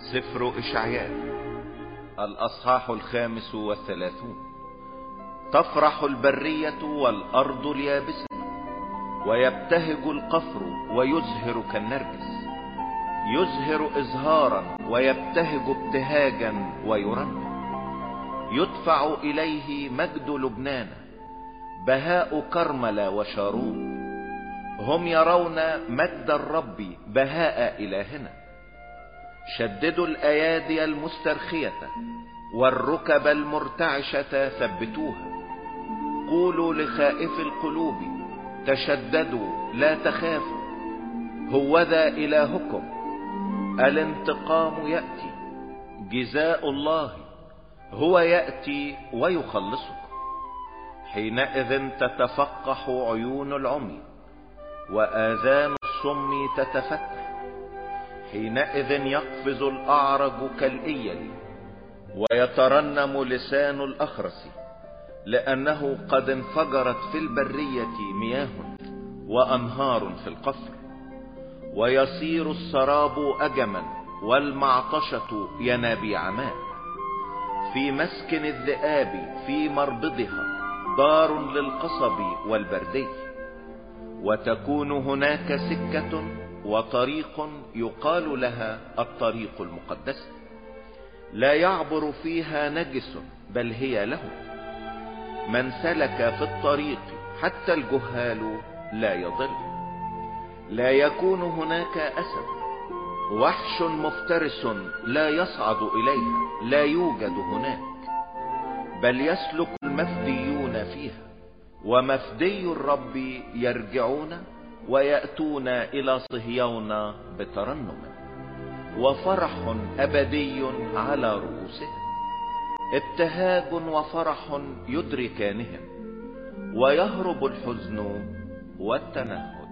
سفر إشعياء الأصحاح 35. تفرح البرية والأرض اليابسة، ويبتهج القفر ويزهر كالنرجس، يزهر إزهارا ويبتهج ابتهاجا ويرنم. يدفع إليه مجد لبنان، بهاء كرمل وشارون. هم يرون مجد الرب بهاء إلهنا. شددوا الأيادي المسترخية والركب المرتعشة ثبتوها. قولوا لخائف القلوب تشددوا لا تخافوا، هوذا إلهكم، الانتقام يأتي، جزاء الله هو يأتي ويخلصكم. حينئذ تتفقح عيون العمي وآذان الصم تتفتح. حينئذ يقفز الأعرج كالإيل ويترنم لسان الأخرس، لأنه قد انفجرت في البرية مياه وأنهار في القفر. ويصير السراب أجما والمعطشة ينابيع ماء. في مسكن الذئاب في مربضها دار للقصب والبردي. وتكون هناك سكة وطريق يقال لها الطريق المقدسة، لا يعبر فيها نجس بل هي له. من سلك في الطريق حتى الجهال لا يضل. لا يكون هناك أسد، وحش مفترس لا يصعد إليها، لا يوجد هناك، بل يسلك المفديون فيها. ومفدي الرب يرجعون ويأتون إلى صهيون بترنم، وفرح أبدي على رؤوسهم. ابتهاج وفرح يدركانهم، ويهرب الحزن والتنهد.